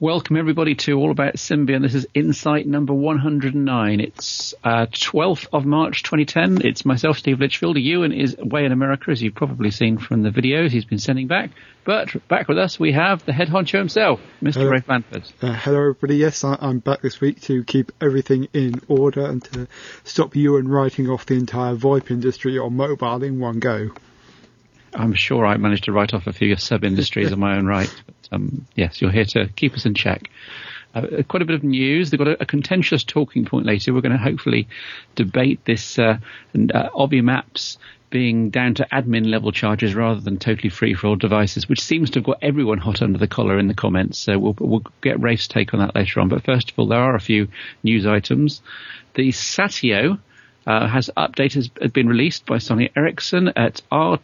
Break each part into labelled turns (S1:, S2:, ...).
S1: Welcome everybody to All About Symbian. This is Insight number 109. It's 12th of March 2010. It's myself, Steve Litchfield. Ewan is away in America, as you've probably seen from the videos he's been sending back. But back with us we have the head honcho himself, Mr. Rafe Manford.
S2: Hello everybody. Yes, I'm back this week to keep everything in order and to stop Ewan writing off the entire VoIP industry on mobile in one go.
S1: I'm sure I managed to write off a few sub-industries on my own right. But yes, you're here to keep us in check. Quite a bit of news. They've got a contentious talking point later. We're going to hopefully debate this Obby Maps being down to admin level charges rather than totally free for all devices, which seems to have got everyone hot under the collar in the comments. So we'll get Rafe's take on that later on. But first of all, there are a few news items. The Satio has been released by Sony Ericsson at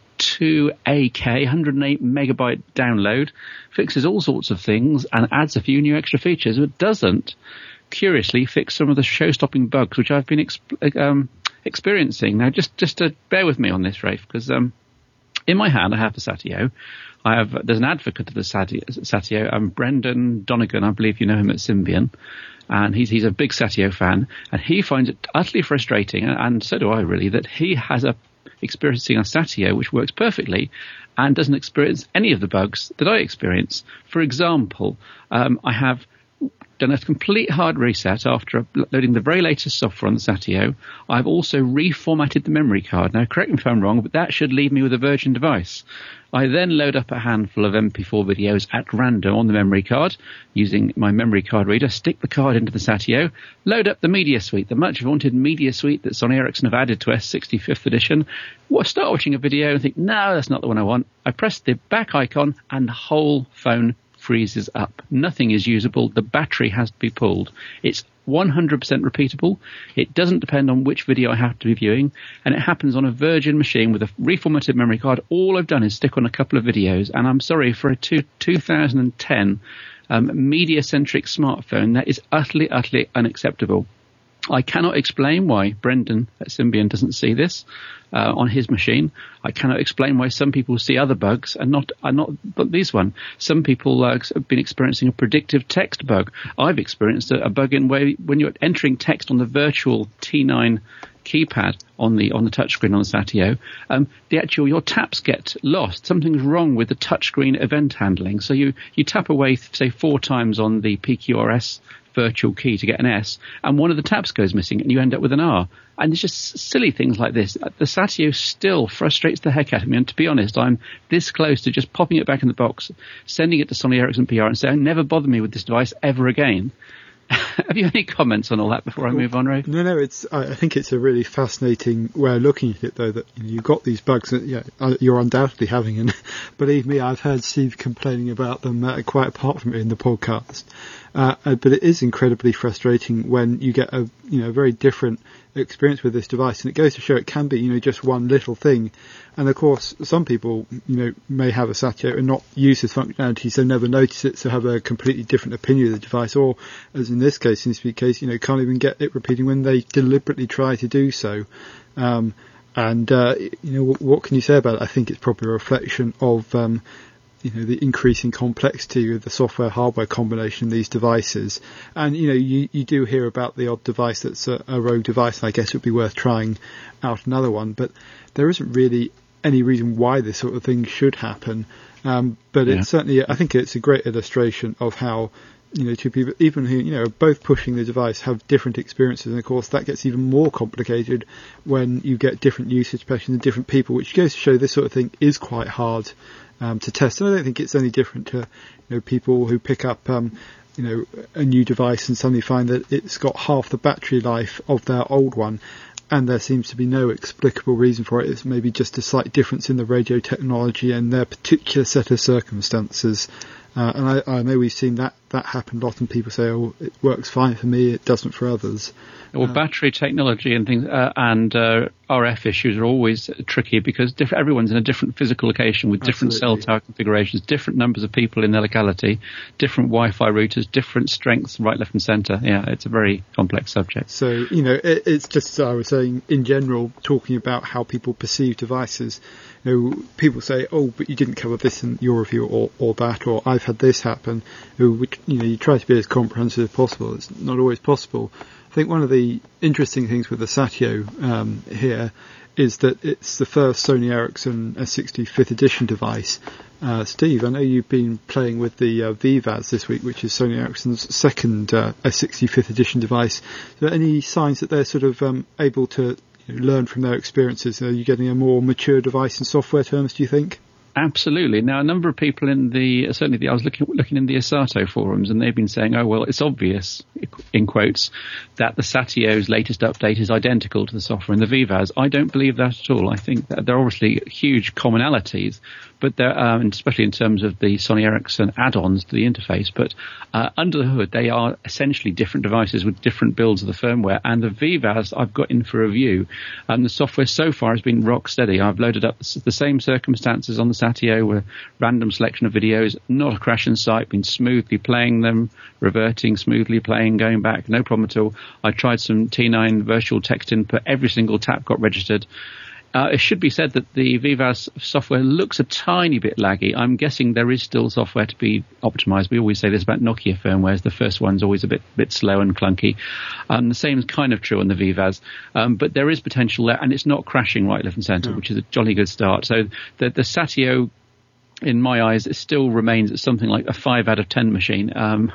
S1: R2AK, 108 megabyte download, fixes all sorts of things and adds a few new extra features, but doesn't, curiously, fix some of the show-stopping bugs which I've been experiencing. Now, just to bear with me on this, Rafe, because in my hand I have the Satio. There's an advocate of the Satio, Brendan Donegan, I believe you know him at Symbian. And he's a big Satio fan, and he finds it utterly frustrating, and so do I really, that he has experiencing a Satio which works perfectly and doesn't experience any of the bugs that I experience. For example, I have done a complete hard reset after loading the very latest software on the Satio. I've also reformatted the memory card. Now, correct me if I'm wrong, but that should leave me with a virgin device. I then load up a handful of MP4 videos at random on the memory card using my memory card reader, stick the card into the Satio, load up the Media Suite, the much vaunted Media Suite that Sony Ericsson have added to S65th edition. Start watching a video and think, no, that's not the one I want. I press the back icon and the whole phone freezes up. Nothing is usable. The battery has to be pulled. It's 100% repeatable. It doesn't depend on which video I have to be viewing, and it happens on a virgin machine with a reformatted memory card. All I've done is stick on a couple of videos, and I'm sorry, for a 2010 media-centric smartphone, that is utterly unacceptable. I cannot explain why Brendan at Symbian doesn't see this on his machine. I cannot explain why some people see other bugs and not but this one. Some people have been experiencing a predictive text bug. I've experienced a bug in where when you're entering text on the virtual T9 keypad on the touchscreen on the Satio, your taps get lost. Something's wrong with the touchscreen event handling. So you tap away, say 4 times on the PQRS virtual key to get an S, and one of the taps goes missing and you end up with an R. And it's just silly things like this. The Satio still frustrates the heck out of me, and to be honest, I'm this close to just popping it back in the box, sending it to Sony Ericsson PR and saying, never bother me with this device ever again. Have you any comments on all that before I move on, Ray?
S2: No, I think it's a really fascinating way of looking at it, though, that you've got these bugs that you're undoubtedly having, and believe me, I've heard Steve complaining about them quite apart from it in the podcast. But it is incredibly frustrating when you get a very different experience with this device, and it goes to show it can be just one little thing. And of course, some people may have a Satio and not use this functionality, so never notice it, so have a completely different opinion of the device, or as in this case, seems to be the case, can't even get it repeating when they deliberately try to do so. What can you say about it? I think it's probably a reflection of the increasing complexity of the software-hardware combination of these devices. And, you do hear about the odd device that's a rogue device, and I guess it would be worth trying out another one. But there isn't really any reason why this sort of thing should happen. It's certainly, I think it's a great illustration of how, two people, even who, are both pushing the device, have different experiences. And of course, that gets even more complicated when you get different usage patterns and different people, which goes to show this sort of thing is quite hard to test. And I don't think it's any different to people who pick up a new device and suddenly find that it's got half the battery life of their old one, and there seems to be no explicable reason for it. It's maybe just a slight difference in the radio technology and their particular set of circumstances. And I know we've seen that happen a lot, and people say, oh, it works fine for me, it doesn't for others.
S1: Well, battery technology and things and RF issues are always tricky because everyone's in a different physical location with different cell tower configurations, different numbers of people in their locality, different Wi-Fi routers, different strengths, right, left and centre. Yeah, it's a very complex subject.
S2: So, it's just, as I was saying, in general, talking about how people perceive devices. People say, oh, but you didn't cover this in your review or that, or I've had this happen, which you try to be as comprehensive as possible. It's not always possible. I think one of the interesting things with the Satio here is that it's the first Sony Ericsson S60 5th edition device. Steve, I know you've been playing with the VVAS this week, which is Sony Ericsson's second S60 5th edition device. Are there any signs that they're sort of able to learn from their experiences? Are you getting a more mature device in software terms, do you think?
S1: Absolutely. Now, a number of people I was looking in the Asato forums, and they've been saying, oh, well, it's obvious, in quotes, that the Satio's latest update is identical to the software in the VVAS. I don't believe that at all. I think that there are obviously huge commonalities, but there especially in terms of the Sony Ericsson add-ons to the interface. But under the hood, they are essentially different devices with different builds of the firmware. And the VVAS I've got in for review, the software so far has been rock steady. I've loaded up the same circumstances on the Satio with random selection of videos, not a crash in sight, been smoothly playing them, reverting, smoothly playing, going back, no problem at all. I tried some T9 virtual text input, every single tap got registered. It should be said that the VVAS software looks a tiny bit laggy. I'm guessing there is still software to be optimized. We always say this about Nokia firmwares. The first one's always a bit slow and clunky. The same is kind of true on the VVAS. But there is potential there, and it's not crashing right, left and centre, which is a jolly good start. So the Satio, in my eyes, it still remains something like a 5 out of 10 machine.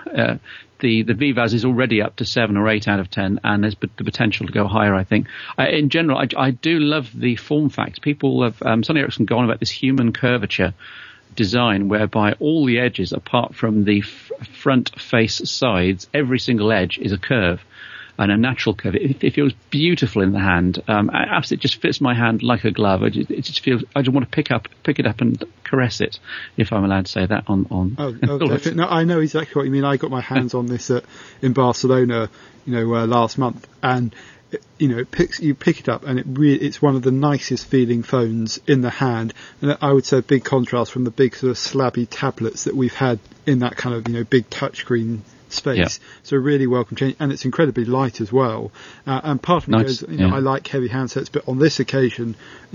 S1: The VVAS is already up to 7 or 8 out of 10, and there's the potential to go higher, I think. In general, I do love the form facts. People have, Sony Ericsson go on about this human curvature design, whereby all the edges, apart from the front face sides, every single edge is a curve. And a natural curve. It feels beautiful in the hand. Absolutely, just fits my hand like a glove. It just feels. I just want to pick it up and caress it, if I'm allowed to say that.
S2: Definitely. No, I know exactly what you mean. I got my hands on this in Barcelona, last month, and you pick it up, and it's one of the nicest feeling phones in the hand. And I would say a big contrast from the big sort of slabby tablets that we've had in that kind of big touchscreen space. Yeah. So really welcome change, and it's incredibly light as well. And part of me goes, I like heavy handsets, but on this occasion,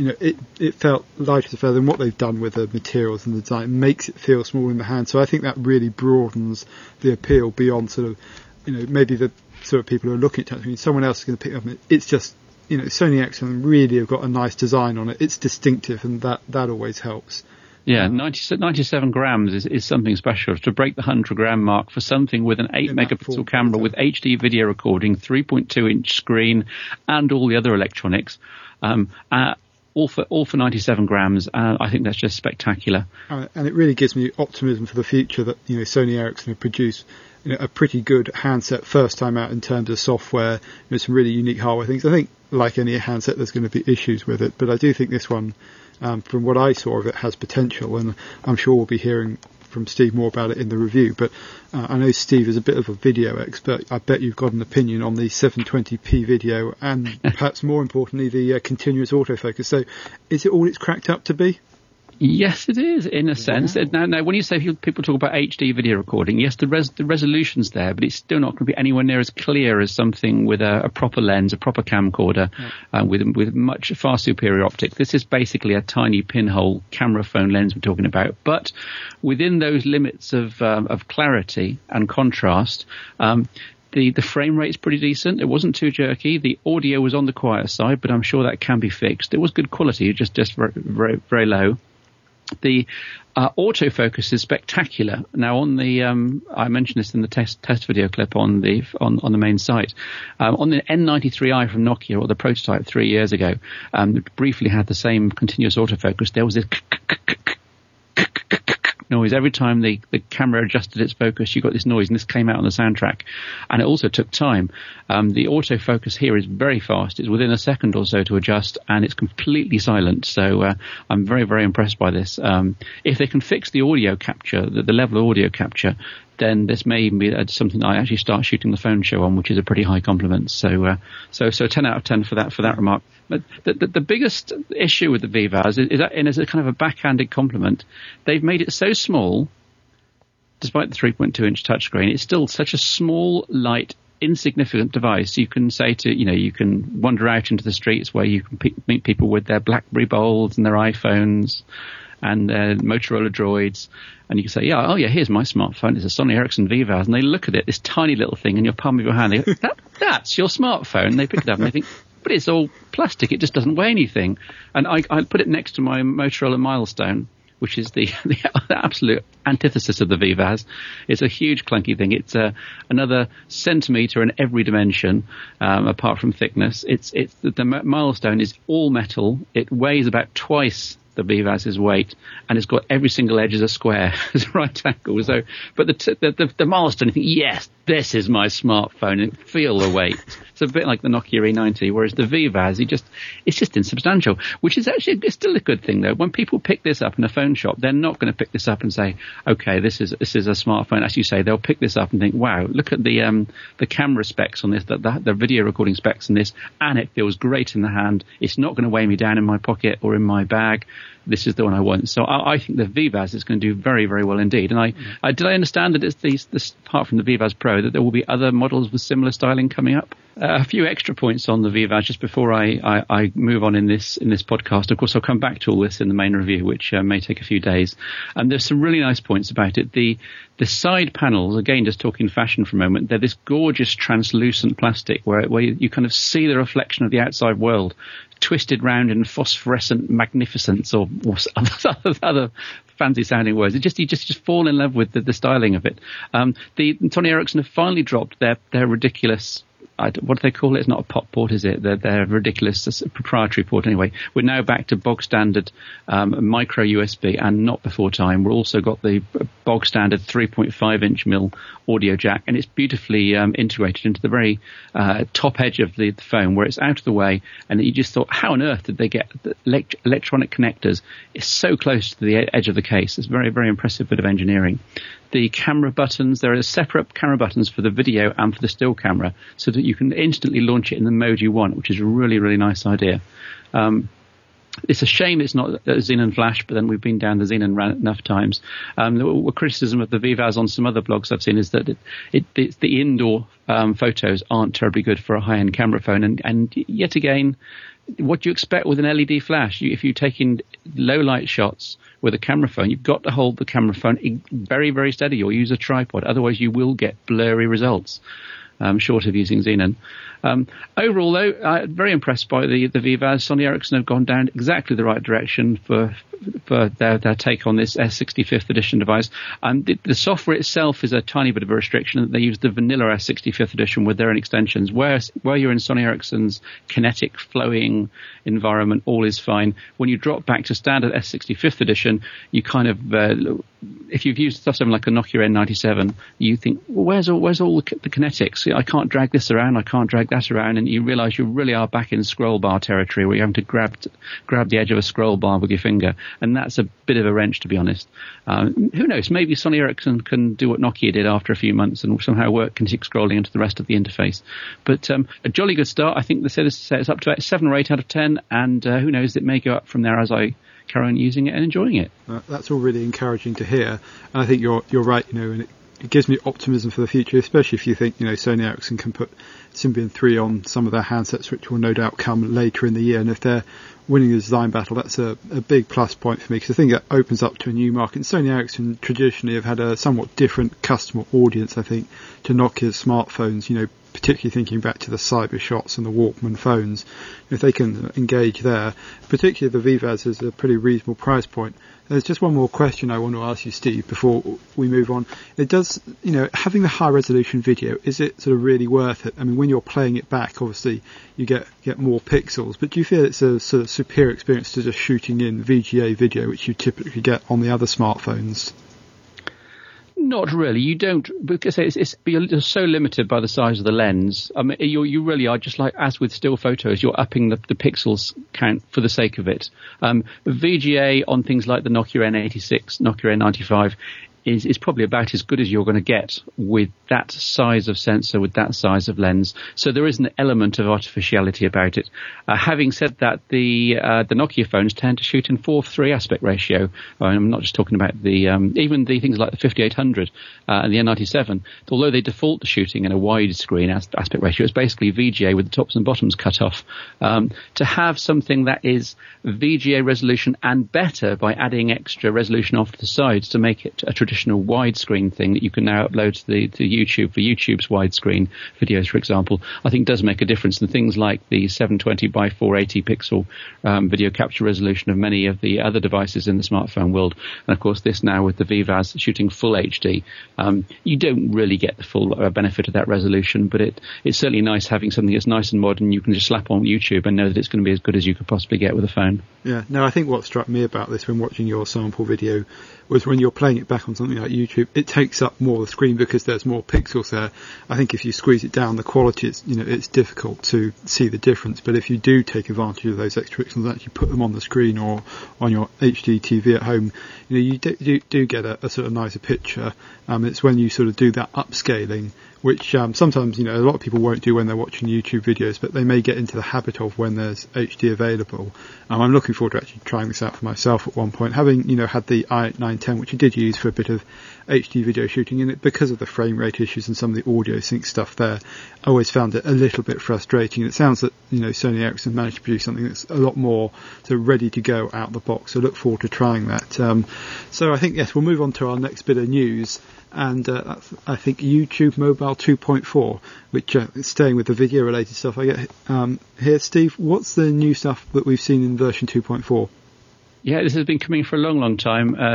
S2: it felt lighter as a feather. And what they've done with the materials and the design makes it feel small in the hand. So I think that really broadens the appeal beyond sort of, maybe the sort of people who are looking at it. Someone else is going to pick it up. It's just, Sony Ericsson really have got a nice design on it. It's distinctive, and that always helps.
S1: Yeah, 97 grams is something special. To break the 100-gram mark for something with an 8-megapixel camera with HD video recording, 3.2-inch screen, and all the other electronics, all for 97 grams. I think that's just spectacular.
S2: And it really gives me optimism for the future that Sony Ericsson have produced a pretty good handset first time out in terms of software. Some really unique hardware things. I think, like any handset, there's going to be issues with it, but I do think this one, from what I saw of it, has potential, and I'm sure we'll be hearing from Steve more about it in the review. But I know Steve is a bit of a video expert. I bet you've got an opinion on the 720p video, and perhaps more importantly, the continuous autofocus. So is it all it's cracked up to be?
S1: Yes, it is, in a sense. Now, when you say people talk about HD video recording, yes, the resolution's there, but it's still not going to be anywhere near as clear as something with a proper lens, a proper camcorder, with much far superior optics. This is basically a tiny pinhole camera phone lens we're talking about, but within those limits of clarity and contrast. The frame rate is pretty decent. It wasn't too jerky. The audio was on the quieter side, but I'm sure that can be fixed. It was good quality, just very, very, very low. The autofocus is spectacular. Now, on the I mentioned this in the test video clip on the main site. On the N93i from Nokia, or the prototype 3 years ago, briefly had the same continuous autofocus. There was this noise every time the camera adjusted its focus. You got this noise, and this came out on the soundtrack, and it also took time. The autofocus here is very fast. It's within a second or so to adjust, and it's completely silent. So I'm very, very impressed by this. If they can fix the audio capture, the level of audio capture, then this may be something I actually start shooting the phone show on, which is a pretty high compliment. So 10 out of 10 for that remark. But the biggest issue with the VVAS is that, and as a kind of a backhanded compliment, they've made it so small, despite the 3.2-inch touchscreen. It's still such a small, light, insignificant device. You can say you can wander out into the streets where you can meet people with their BlackBerry Bolts and their iPhones, and Motorola Droids, and you can say, here's my smartphone. It's a Sony Ericsson VIVAS, and they look at it, this tiny little thing in your palm of your hand. They go, that's your smartphone. And they pick it up and they think, but it's all plastic. It just doesn't weigh anything. And I put it next to my Motorola Milestone, which is the absolute antithesis of the VIVAS. It's a huge clunky thing. It's another centimetre in every dimension, apart from thickness. The Milestone is all metal. It weighs about twice the VIVAS's weight, and it's got every single edge as a square, as a right angle. So, but the Milestone, you think, yes, this is my smartphone. And feel the weight. It's a bit like the Nokia E90, whereas the VIVAS, it's just insubstantial, which is actually it's still a good thing though. When people pick this up in a phone shop, they're not going to pick this up and say, okay, this is a smartphone. As you say, they'll pick this up and think, wow, look at the camera specs on this, the video recording specs on this, and it feels great in the hand. It's not going to weigh me down in my pocket or in my bag. This is the one I want. So I think the VIVAS is going to do very, very well indeed. And did I understand that it's this apart from the VIVAS Pro, that there will be other models with similar styling coming up? A few extra points on the VIVAS just before I move on in this podcast. Of course, I'll come back to all this in the main review, which may take a few days. And there's some really nice points about it. The side panels, again, just talking fashion for a moment, they're this gorgeous translucent plastic where you kind of see the reflection of the outside world twisted round in phosphorescent magnificence or other fancy sounding words. You just fall in love with the styling of it. The Sony Ericsson have finally dropped their ridiculous, what do they call it? It's not a pop port, is it? They're ridiculous proprietary port anyway. We're now back to bog standard micro USB, and not before time. We've also got the bog standard 3.5-inch mil audio jack, and it's beautifully integrated into the very top edge of the phone, where it's out of the way, and you just thought, how on earth did they get the electronic connectors? It's so close to the edge of the case. It's very, very impressive bit of engineering. The camera buttons, there are separate camera buttons for the video and for the still camera, so that you can instantly launch it in the mode you want, which is a really, really nice idea. It's a shame it's not a Xenon Flash, but then we've been down the Xenon route enough times. The criticism of the VIVAS on some other blogs I've seen is that it's the indoor photos aren't terribly good for a high-end camera phone, and yet again, what do you expect with an LED flash? If you're taking low light shots with a camera phone, you've got to hold the camera phone very, very steady or use a tripod. Otherwise, you will get blurry results, short of using Xenon. Overall, though, very impressed by the VIVAS. Sony Ericsson have gone down exactly the right direction for their take on this S65th edition device. The software itself is a tiny bit of a restriction. They use the vanilla S65th edition with their own extensions. Where you're in Sony Ericsson's kinetic flowing environment, all is fine. When you drop back to standard S65th edition, you kind of if you've used stuff like a Nokia N97, you think, well, where's all the kinetics? I can't drag this around. I can't drag that around, and you realise you really are back in scroll bar territory where you're having to grab the edge of a scroll bar with your finger, and that's a bit of a wrench, to be honest. Who knows? Maybe Sony Ericsson can do what Nokia did after a few months and somehow work kinetic scrolling into the rest of the interface. But a jolly good start. I think they say it's up to about 7 or 8 out of 10, and who knows? It may go up from there as I carry on using it and enjoying it.
S2: That's all really encouraging to hear, and I think you're right. And it gives me optimism for the future, especially if you think Sony Ericsson can put Symbian 3 on some of their handsets, which will no doubt come later in the year. And if they're winning the design battle, that's a big plus point for me, because I think that opens up to a new market. And Sony Ericsson traditionally have had a somewhat different customer audience, I think, to Nokia's smartphones. Particularly thinking back to the Cybershots and the Walkman phones, if they can engage there, particularly the VIVAS is a pretty reasonable price point. There's just one more question I want to ask you, Steve, before we move on. It does, having the high resolution video, is it sort of really worth it? I mean, when you're playing it back, obviously you get more pixels, but do you feel it's a sort of superior experience to just shooting in VGA video, which you typically get on the other smartphones?
S1: Not really. You don't, because you're so limited by the size of the lens. I mean, you really are, just like as with still photos, you're upping the pixels count for the sake of it. VGA on things like the Nokia N86, Nokia N95, is probably about as good as you're going to get with that size of sensor, with that size of lens. So there is an element of artificiality about it. Having said that, the Nokia phones tend to shoot in 4:3 aspect ratio. I'm not just talking about even the things like the 5800 and the N97. Although they default to shooting in a widescreen aspect ratio, it's basically VGA with the tops and bottoms cut off. To have something that is VGA resolution and better by adding extra resolution off to the sides to make it a traditional widescreen thing that you can now upload to YouTube for YouTube's widescreen videos, for example, I think does make a difference. And things like the 720 by 480 pixel video capture resolution of many of the other devices in the smartphone world, and of course this now with the Vivas shooting full HD, you don't really get the full benefit of that resolution, but it's certainly nice having something that's nice and modern you can just slap on YouTube and know that it's going to be as good as you could possibly get with a phone.
S2: Yeah, no, I think what struck me about this when watching your sample video was when you're playing it back on something like YouTube, it takes up more of the screen because there's more pixels there. I think if you squeeze it down, the quality is, it's difficult to see the difference. But if you do take advantage of those extra pixels and actually put them on the screen or on your HD TV at home, you do get a sort of nicer picture. It's when you sort of do that upscaling, which sometimes, a lot of people won't do when they're watching YouTube videos, but they may get into the habit of when there's HD available. I'm looking forward to actually trying this out for myself at one point, having, had the i910, which I did use for a bit of HD video shooting in it because of the frame rate issues and some of the audio sync stuff there. I always found it a little bit frustrating. It sounds that, Sony Ericsson managed to produce something that's a lot more sort of ready to go out the box. So I look forward to trying that. So I think, yes, we'll move on to our next bit of news. And I think YouTube Mobile 2.4, which is staying with the video related stuff I get here. Steve, what's the new stuff that we've seen in version 2.4?
S1: Yeah, this has been coming for a long, long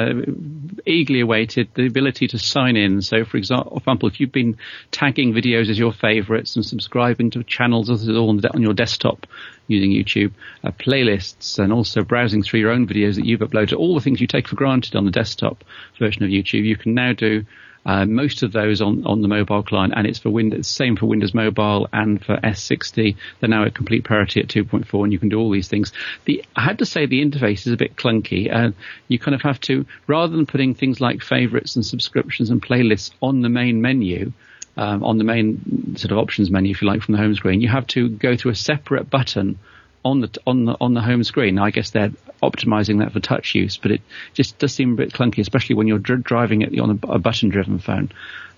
S1: time. Eagerly awaited, the ability to sign in. So, for example, if you've been tagging videos as your favourites and subscribing to channels on your desktop using YouTube, playlists, and also browsing through your own videos that you've uploaded, all the things you take for granted on the desktop version of YouTube, you can now do most of those on the mobile client, and it's for Windows, same for Windows Mobile and for S60. They're now at complete parity at 2.4, and you can do all these things. I had to say the interface is a bit clunky. You kind of have to, rather than putting things like favorites and subscriptions and playlists on the main menu, on the main sort of options menu, if you like, from the home screen, you have to go through a separate button on the home screen. Now, I guess they're optimizing that for touch use, but it just does seem a bit clunky, especially when you're driving it on a button-driven phone.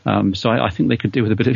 S1: So I think they could do with a bit of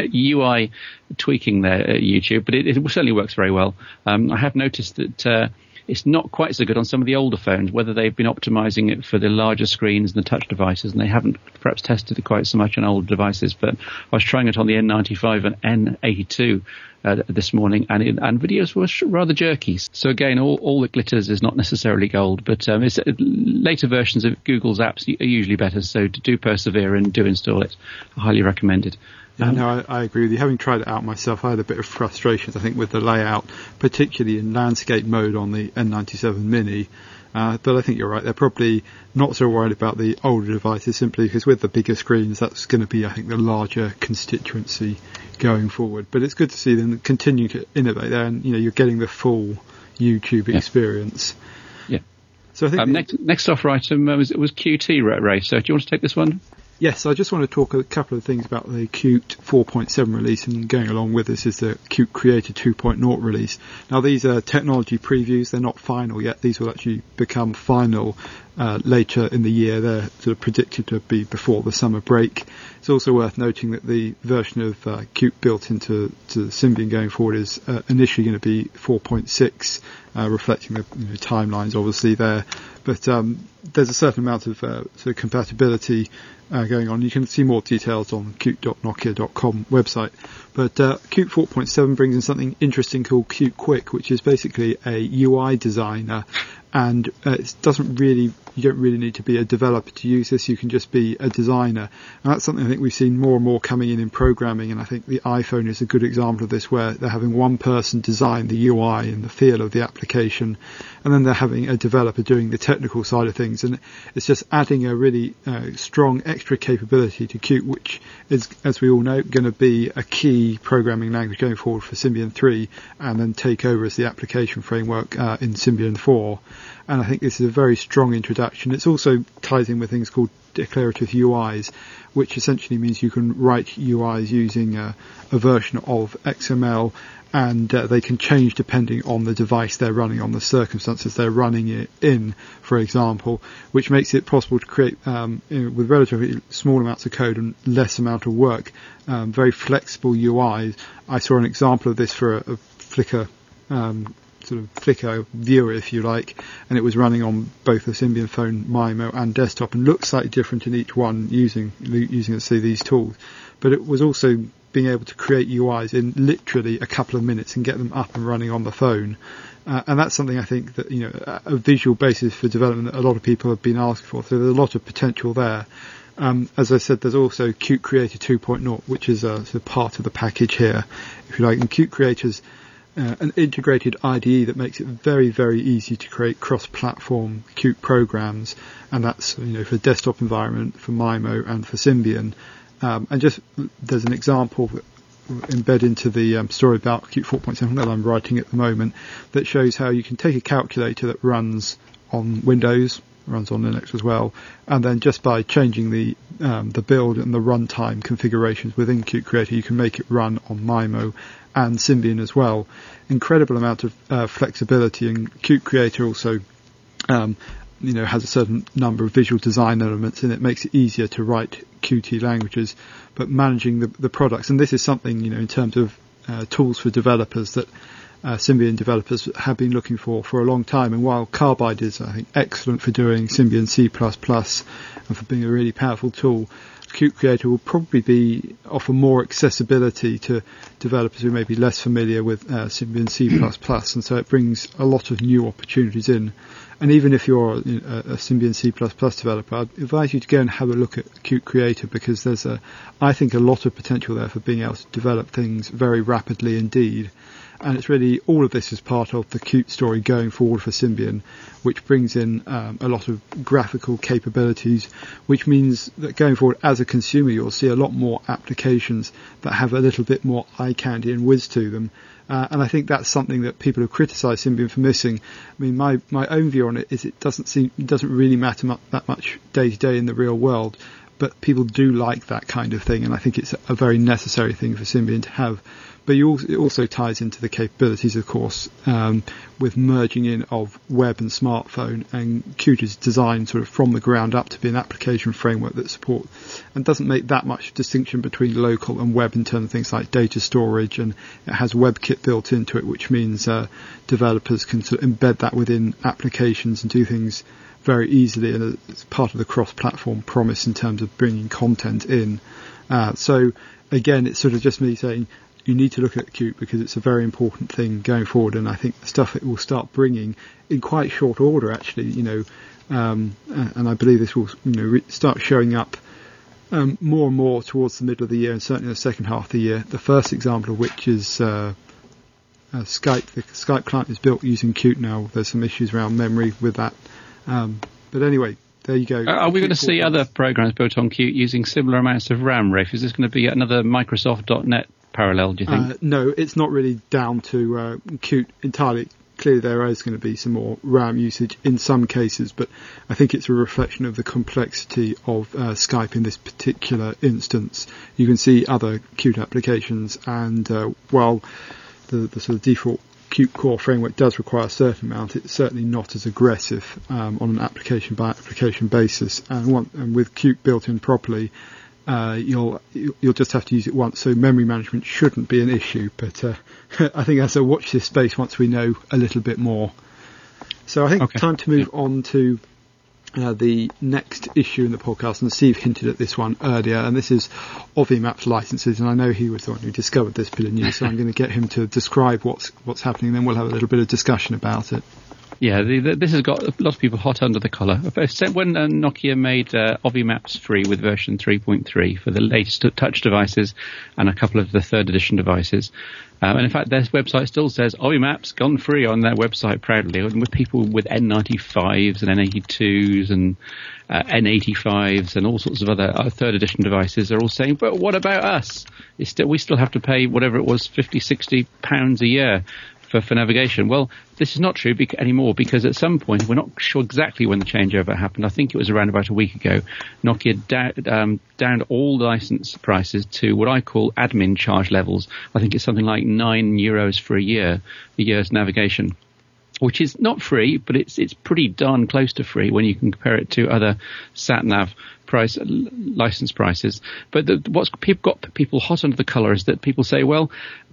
S1: UI tweaking there at YouTube, but it certainly works very well. I have noticed that it's not quite so good on some of the older phones, whether they've been optimizing it for the larger screens and the touch devices, and they haven't perhaps tested it quite so much on older devices. But I was trying it on the N95 and N82 this morning, and videos were rather jerky. So again, all that glitters is not necessarily gold, but later versions of Google's apps are usually better. So do persevere and do install it. I highly recommend it.
S2: Yeah, no, I agree with you. Having tried it out myself, I had a bit of frustrations, I think, with the layout, particularly in landscape mode on the N97 Mini. But I think you're right. They're probably not so worried about the older devices, simply because with the bigger screens, that's going to be, I think, the larger constituency going forward. But it's good to see them continue to innovate there, and you're getting the full YouTube experience.
S1: Yeah.
S2: So I think
S1: next off item was QT, Ray. So do you want to take this one?
S2: Yes, I just want to talk a couple of things about the Qt 4.7 release, and going along with this is the Qt Creator 2.0 release. Now, these are technology previews. They're not final yet. These will actually become final later in the year. They're sort of predicted to be before the summer break. It's also worth noting that the version of Qt built into Symbian going forward is initially going to be 4.6, reflecting the timelines obviously there. But there's a certain amount of sort of compatibility going on. You can see more details on qt.nokia.com website. But Qt 4.7 brings in something interesting called Qt Quick, which is basically a UI designer, and you don't really need to be a developer to use this. You can just be a designer, and that's something I think we've seen more and more coming in programming, and I think the iPhone is a good example of this, where they're having one person design the UI and the feel of the application, and then they're having a developer doing the technical side of things, and it's just adding a really strong extra capability to Qt, which is, as we all know, going to be a key programming language going forward for Symbian 3, and then take over as the application framework in Symbian 4. And I think this is a very strong introduction. It also ties in with things called declarative UIs, which essentially means you can write UIs using a version of XML, and they can change depending on the device they're running on, the circumstances they're running it in, for example, which makes it possible to create, with relatively small amounts of code and less amount of work, very flexible UIs. I saw an example of this for a Flickr, sort of Flickr viewer, if you like, and it was running on both the Symbian phone, MIMO, and desktop, and looked slightly different in each one using let's say, these tools. But it was also being able to create UIs in literally a couple of minutes and get them up and running on the phone. And that's something I think that, a visual basis for development that a lot of people have been asking for. So there's a lot of potential there. As I said, there's also Qt Creator 2.0, which is sort of part of the package here, if you like. And Qt Creator's an integrated IDE that makes it very, very easy to create cross-platform Qt programs, and that's for desktop environment, for MIMO, and for Symbian. And just there's an example embedded into the story about Qt 4.7 that I'm writing at the moment that shows how you can take a calculator that runs on Windows, runs on Linux as well, and then just by changing the build and the runtime configurations within Qt Creator, you can make it run on MIMO and Symbian as well. Incredible amount of flexibility, and Qt Creator also has a certain number of visual design elements, and it makes it easier to write Qt languages, but managing the products. And this is something, in terms of tools for developers that Symbian developers have been looking for a long time. And while Carbide is, I think, excellent for doing Symbian C++ and for being a really powerful tool, Qt Creator will probably offer more accessibility to developers who may be less familiar with Symbian C++, and so it brings a lot of new opportunities in. And even if you're a Symbian C++ developer, I'd advise you to go and have a look at Qt Creator, because there's I think a lot of potential there for being able to develop things very rapidly indeed. And it's really, all of this is part of the Qt story going forward for Symbian, which brings in a lot of graphical capabilities, which means that going forward as a consumer, you'll see a lot more applications that have a little bit more eye candy and whiz to them. And I think that's something that people have criticised Symbian for missing. I mean, my own view on it is it doesn't really matter that much day to day in the real world, but people do like that kind of thing, and I think it's a very necessary thing for Symbian to have. But it also ties into the capabilities, of course, with merging in of web and smartphone, and Qt is designed sort of from the ground up to be an application framework that supports and doesn't make that much distinction between local and web in terms of things like data storage, and it has WebKit built into it, which means developers can sort of embed that within applications and do things very easily, and it's part of the cross-platform promise in terms of bringing content in. So again, it's sort of just me saying, you need to look at Qt because it's a very important thing going forward, and I think the stuff it will start bringing in quite short order, actually, and I believe this will, start showing up more and more towards the middle of the year, and certainly the second half of the year. The first example of which is Skype. The Skype client is built using Qt now. There's some issues around memory with that, but anyway. There you go.
S1: Are we going to see other programs built on Qt using similar amounts of RAM, Rafe? Is this going to be another Microsoft.NET parallel, do you think?
S2: No, it's not really down to Qt entirely. Clearly there is going to be some more RAM usage in some cases, but I think it's a reflection of the complexity of Skype in this particular instance. You can see other Qt applications, and while the sort of default Qt core framework does require a certain amount, it's certainly not as aggressive on an application by application basis, and with Qt built in properly, you'll just have to use it once, so memory management shouldn't be an issue. But I think as I watch this space, once we know a little bit more. So I think time to move on to the next issue in the podcast, and Steve hinted at this one earlier, and this is Ovimaps licenses, and I know he was the one who discovered this bit of news, so I'm going to get him to describe what's happening, and then we'll have a little bit of discussion about it.
S1: Yeah, this has got a lot of people hot under the collar. When Nokia made Ovimaps free with version 3.3 for the latest touch devices and a couple of the third edition devices, and in fact their website still says Ovimaps gone free on their website proudly, and with people with N95s and N82s and N85s and all sorts of other third edition devices are all saying, but what about us? We still have to pay whatever it was, £50-60 a year for navigation. Well, this is not true anymore, because at some point, we're not sure exactly when the changeover happened. I think it was around about a week ago. Nokia downed all the license prices to what I call admin charge levels. I think it's something like €9 for a year's navigation, which is not free, but it's pretty darn close to free when you can compare it to other sat-nav license prices. But what's got people hot under the collar is that people say, well,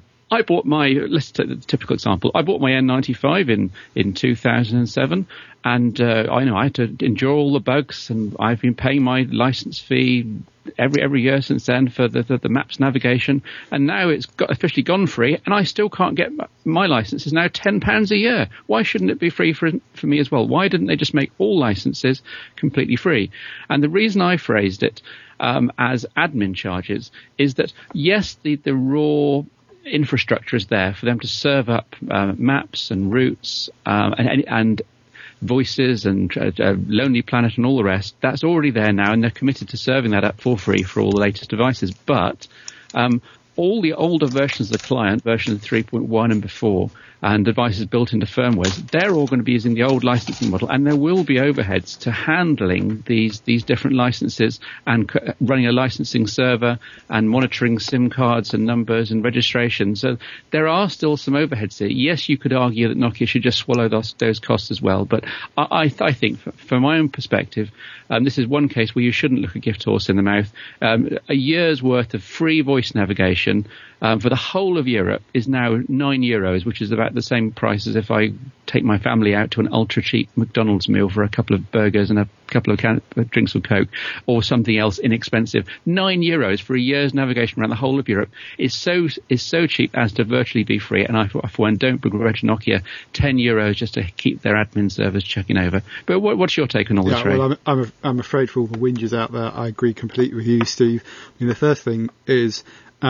S1: let's take the typical example. I bought my N95 in 2007, and I had to endure all the bugs, and I've been paying my license fee every year since then for the Maps navigation, and now it's officially gone free, and I still can't get my license. Is now £10 a year. Why shouldn't it be free for me as well? Why didn't they just make all licenses completely free? And the reason I phrased it as admin charges is that, yes, the raw infrastructure is there for them to serve up maps and routes and Voices and Lonely Planet and all the rest. That's already there now, and they're committed to serving that up for free for all the latest devices. But all the older versions of the client, versions 3.1 and before, and devices built into firmwares, they're all going to be using the old licensing model, and there will be overheads to handling these different licenses and running a licensing server and monitoring SIM cards and numbers and registration. So there are still some overheads here. Yes, you could argue that Nokia should just swallow those costs as well, but I think, from my own perspective, this is one case where you shouldn't look a gift horse in the mouth. A year's worth of free voice navigation for the whole of Europe is now €9, which is about the same price as if I take my family out to an ultra cheap McDonald's meal for a couple of burgers and a couple of drinks with Coke, or something else inexpensive. €9 for a year's navigation around the whole of Europe is so cheap as to virtually be free. And I, for one, don't begrudge Nokia €10 just to keep their admin servers checking over. But what's your take on all this, Ray?
S2: Well, I'm afraid for all the whingers out there, I agree completely with you, Steve. I mean, the first thing is,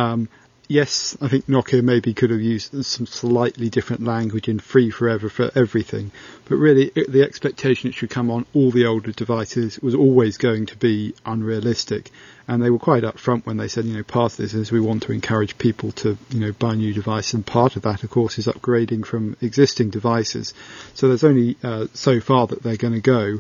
S2: yes, I think Nokia maybe could have used some slightly different language in free forever for everything, but really the expectation it should come on all the older devices was always going to be unrealistic. And they were quite upfront when they said, part of this is we want to encourage people to, buy new devices, and part of that, of course, is upgrading from existing devices. So there's only so far that they're going to go.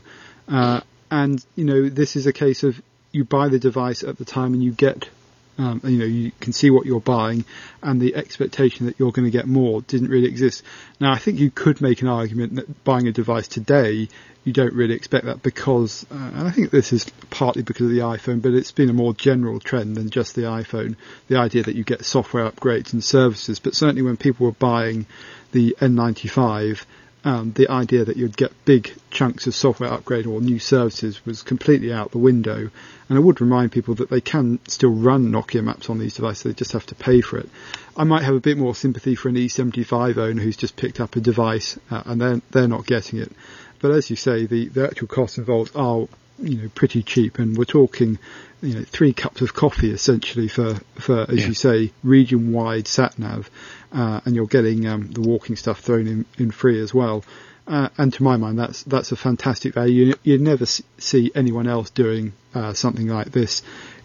S2: And this is a case of you buy the device at the time and you get you can see what you're buying, and the expectation that you're going to get more didn't really exist. Now, I think you could make an argument that buying a device today, you don't really expect that because, and I think this is partly because of the iPhone, but it's been a more general trend than just the iPhone, the idea that you get software upgrades and services. But certainly when people were buying the N95, the idea that you'd get big chunks of software upgrade or new services was completely out the window. And I would remind people that they can still run Nokia Maps on these devices, they just have to pay for it. I might have a bit more sympathy for an E75 owner who's just picked up a device and they're not getting it. But as you say, the actual costs involved are pretty cheap, and we're talking 3 cups of coffee essentially for as you say, region-wide sat-nav, and you're getting the walking stuff thrown in free as well. And to my mind, that's a fantastic value. You'd never see anyone else doing something like this.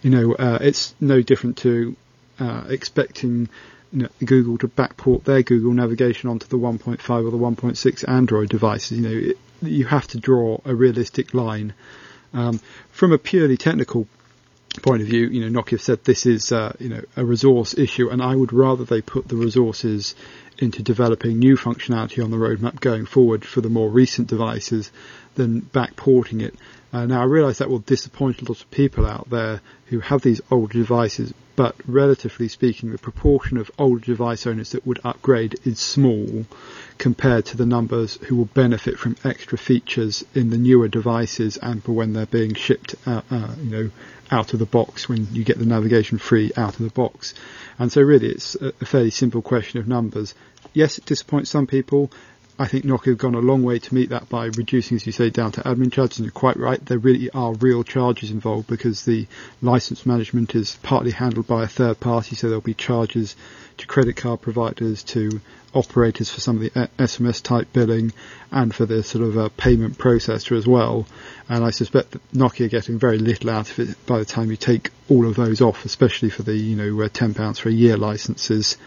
S2: It's no different to expecting Google to backport their Google navigation onto the 1.5 or the 1.6 Android devices. You have to draw a realistic line. From a purely technical point of view, Nokia said this is a resource issue, and I would rather they put the resources into developing new functionality on the roadmap going forward for the more recent devices than backporting it. Now, I realise that will disappoint a lot of people out there who have these older devices, but relatively speaking, the proportion of older device owners that would upgrade is small compared to the numbers who will benefit from extra features in the newer devices and for when they're being shipped out of the box, when you get the navigation free out of the box. And so really it's a fairly simple question of numbers. Yes, it disappoints some people. I think Nokia have gone a long way to meet that by reducing, as you say, down to admin charges. And you're quite right, there really are real charges involved because the license management is partly handled by a third party, so there'll be charges to credit card providers, to operators for some of the SMS type billing, and for the sort of payment processor as well. And I suspect that Nokia are getting very little out of it by the time you take all of those off, especially for the £10 for a year licenses.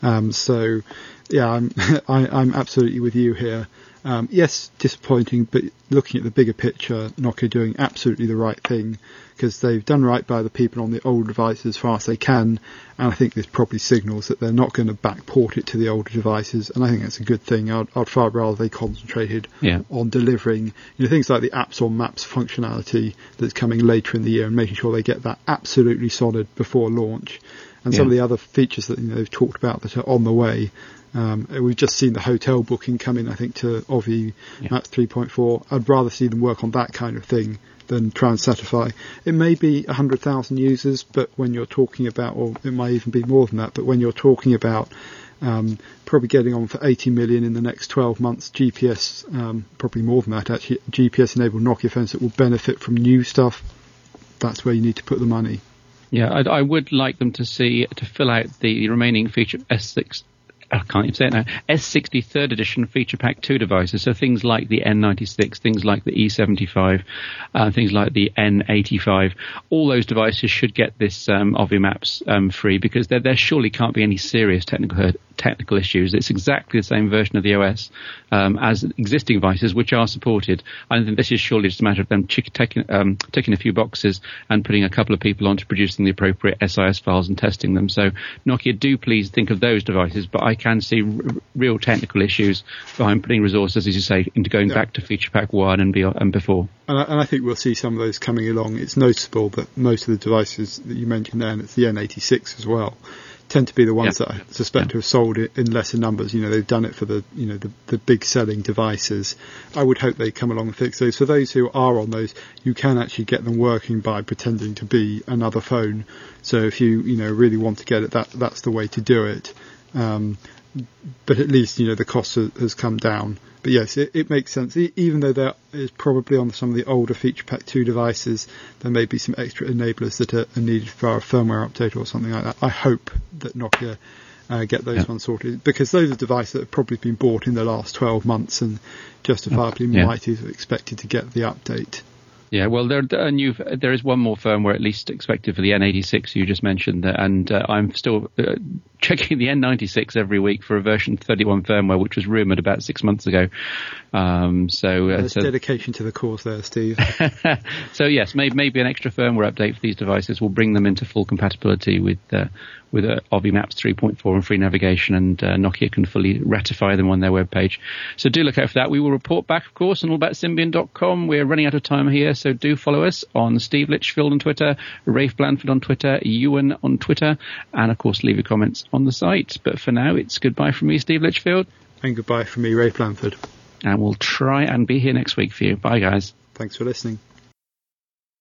S2: So, yeah, I'm absolutely with you here. Yes, disappointing, but looking at the bigger picture, Nokia doing absolutely the right thing, because they've done right by the people on the old devices as far as they can, and I think this probably signals that they're not going to backport it to the older devices, and I think that's a good thing. I'd far rather they concentrated on delivering things like the apps or maps functionality that's coming later in the year, and making sure they get that absolutely solid before launch. And some of the other features that they've talked about that are on the way. We've just seen the hotel booking come in, I think, to Ovi Maps 3.4. I'd rather see them work on that kind of thing than try and satisfy. It may be 100,000 users, but when you're talking about, or it might even be more than that, but when you're talking about probably getting on for 80 million in the next 12 months, GPS, probably more than that actually, GPS-enabled Nokia phones that will benefit from new stuff, that's where you need to put the money.
S1: Yeah, I would like them to fill out the remaining feature S6. I can't even say it now. S60 3rd edition feature pack 2 devices. So things like the N96, things like the E75, things like the N85. All those devices should get this Ovi Maps free, because there surely can't be any serious technical issues. It's exactly the same version of the OS as existing devices, which are supported. I think this is surely just a matter of them taking a few boxes and putting a couple of people on to producing the appropriate SIS files and testing them. So Nokia, do please think of those devices, but I can see real technical issues behind putting resources, as you say, into going back to feature pack 1 and before.
S2: And I think we'll see some of those coming along. It's noticeable that most of the devices that you mentioned there, and it's the N86 as well, tend to be the ones that I suspect to have sold it in lesser numbers. They've done it for the big selling devices. I would hope they come along and fix those. For those who are on those, you can actually get them working by pretending to be another phone. So if you really want to get it, that's the way to do it. But at least the cost has come down. But yes, it makes sense. Even though there is probably on some of the older feature pack 2 devices, there may be some extra enablers that are needed for a firmware update or something like that. I hope that Nokia get those ones sorted, because those are devices that have probably been bought in the last 12 months and justifiably might have expected to get the update.
S1: Yeah, well, there is one more firmware at least expected for the N86 you just mentioned, and I'm still checking the N96 every week for a version 31 firmware, which was rumoured about 6 months ago. There's
S2: dedication to the cause there, Steve.
S1: So yes, maybe an extra firmware update for these devices will bring them into full compatibility with Ovi Maps 3.4 and free navigation, and Nokia can fully ratify them on their webpage. So do look out for that. We will report back, of course, on allaboutsymbian.com. We're running out of time here, so do follow us on Steve Litchfield on Twitter, Rafe Blanford on Twitter, Ewan on Twitter, and of course leave your comments on the site. But for now, it's goodbye from me, Steve Litchfield.
S2: And goodbye from me, Rafe Blanford.
S1: And we'll try and be here next week for you. Bye, guys.
S2: Thanks for listening.